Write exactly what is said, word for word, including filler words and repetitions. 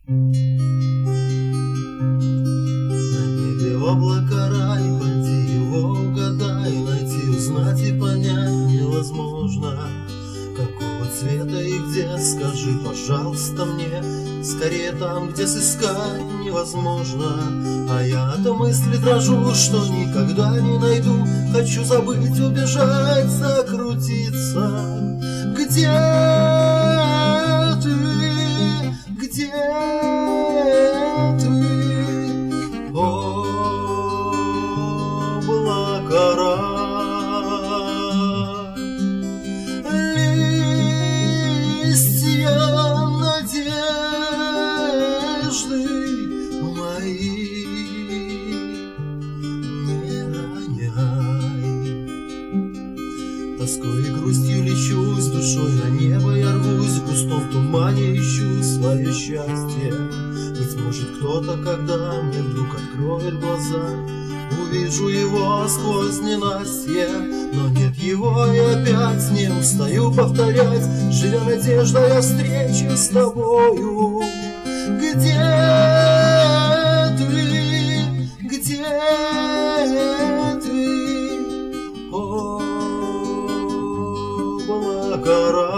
На небе облака рай, пойди его угадай, найти, узнать и понять невозможно. Какого цвета и где, скажи, пожалуйста, мне. Скорее там, где сыскать невозможно. А я-то мысли дрожу, что никогда не найду. Хочу забыть, убежать, закрутиться. Где ты? Где ты? Облака рай, листья надежды мои не роняй. Тоской и грустью лечу, с душой на небо я рвусь, в густом тумане ищу свое счастье. Быть может, кто-то, когда мне вдруг откроет глаза, увижу его сквозь ненастье. Но нет его, и опять не устаю повторять, живя надеждой о встрече с тобою. Где ты? Где ты? Облака рай.